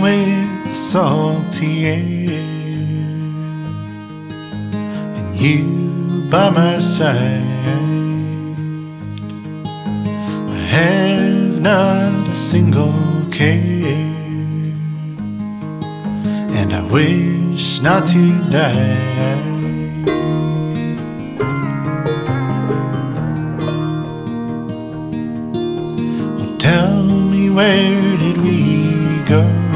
with the salty air, and you by my side. I have not a single care, and I wish not to die. Tell me, where did